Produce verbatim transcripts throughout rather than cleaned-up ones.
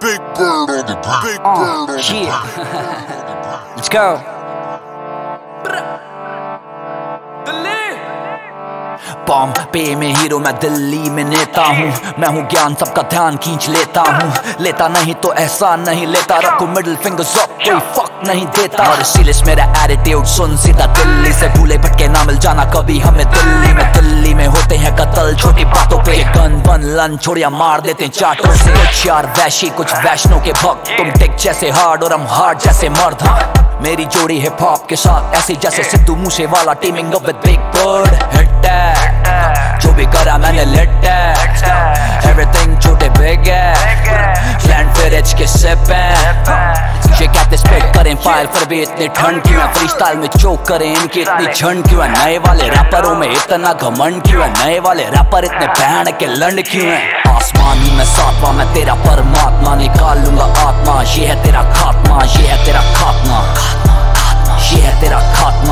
Big bird on the beat. Big Uh, bird on the yeah. beat. Let's go. Bombay में hero मैं दिल्ली में नेता हूँ। मैं हूँ ज्ञान सबका ध्यान खींच लेता हूँ। लेता नहीं तो एहसान नहीं लेता। रखो मिडिल फिंगर्स अप कोई फक नहीं देता। और इसीलिए मेरा एटीट्यूड सुन सीधा दिल्ली से। भूले भटके ना मिल जाना कभी हमें दिल्ली में। दिल्ली में होते हैं कत्ल छोटी बातों पे। गन बन लन छोड़िया मार देते हैं चाटों से। कुछ यार वैशी कुछ वैष्णो के भक्त। तुम टिक जैसे हार्ड और हम हार्ड जैसे मर्द। मेरी जोड़ी हिप हॉप के साथ ऐसी जैसे Sidhu Moose Wala teaming up with Big Bird. Hit that जो भी करा मैंने लेट दैट। एवरीथिंग छोटे बिग है। लैंड फिर एच के सिप है। ये कहते स्पेक करें फाइल पर भी इतनी ठंड क्यों है। फ्री स्टाइल में चोक करें इनकी इतनी झंड क्यों है। नए वाले रैपरों में इतना घमंड क्यों है। नए वाले रैपर इतने बहन के लंड क्यों है। आसमान में सातवां मैं तेरा परमात्मा। निकाल लूंगा आत्मा ये है तेरा खात्मा। ये है तेरा खात्मा। ये है तेरा खात्मा।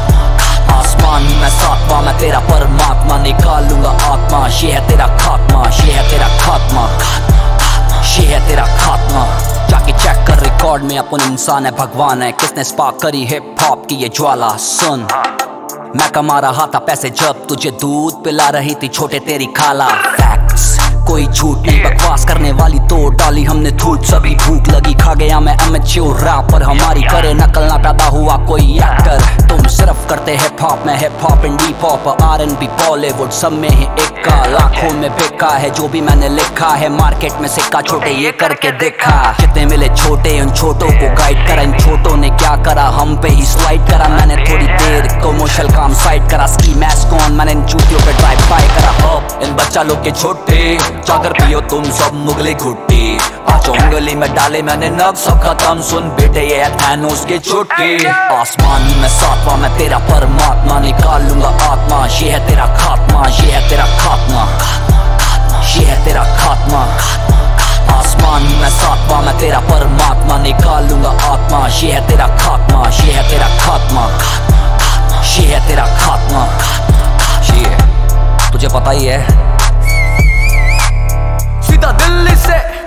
आसमान में सातवां मैं तेरा परमात्मा। निकाल लूंगा आत्मा ये है तेरा खात्मा। ये है तेरा खात्मा। ये है तेरा खात्मा। जाके चेक कर रिकॉर्ड में अपन इंसान है भगवान है। किसने स्पार्क करी हिप हॉप की ये ज्वाला। सुन मैं कमा रहा था पैसे जब तुझे दूध पिला रही थी छोटे तेरी खाला। फैक्ट्स कोई झूठ नहीं बकवास करने वाली तो डाली हमने धूप। सभी भूख लगी खा गया मैं एमेच्योर रैपर। हमारी करे नकल ना पैदा हुआ कोई एक्टर। तुम सिर्फ करते हिप हॉप में hip hop indie pop R N B Bollywood सब में ही एक का। लाखों में बिका है जो भी मैंने लिखा है। मार्केट में सिक्का छोटे ये करके देखा। कितने मिले छोटे उन छोटों को गाइड करा। इन छोटों ने क्या करा हम पे ही स्लाइड करा। मैंने थोड़ी देर कमर्शियल काम साइड करा। स्की मैस्क ऑन मैंने इन चूतियों पे ड्राइव बाय करा। अब इन बच्चा लोग के छोटे जाकर पियो तुम सब मुगली घुट्टी। पांचों उंगली में डाले मैंने नग सब खत्म। सुन बेटे ये थैनोस के छुट्टी। आसमान में सातवां मैं तेरा परमात्मा। निकाल लूंगा आत्मा ये है तेरा खात्मा। ये है तेरा खात्मा। ये है तेरा खात्मा। आसमान में सातवां मैं तेरा परमात्मा। निकाल लूंगा आत्मा ये है तेरा खात्मा। ये है तेरा खात्मा। ये है तेरा खात्मा। ये तुझे पता ही है सीधा दिल्ली से